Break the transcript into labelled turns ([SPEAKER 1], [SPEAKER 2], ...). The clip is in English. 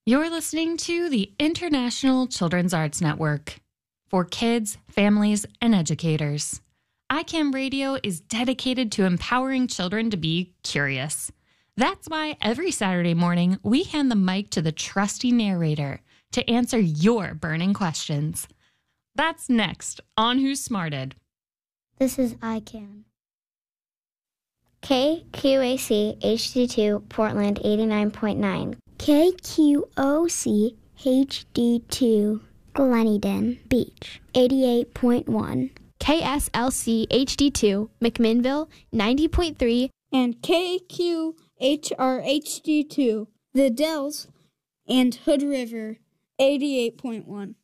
[SPEAKER 1] You're listening to the International Children's Arts Network for kids, families, and educators. ICAM Radio is dedicated to empowering children to be curious. That's why every Saturday morning, we hand the mic to the trusty narrator to answer your burning questions. That's next on Who's Smarted.
[SPEAKER 2] This is ICAM. KQAC HD2 Portland 89.9. KQOC HD2 Gleneden Beach 88.1.
[SPEAKER 3] KSLC HD2 McMinnville 90.3.
[SPEAKER 4] And KQHR HD2 The Dells and Hood River 88.1.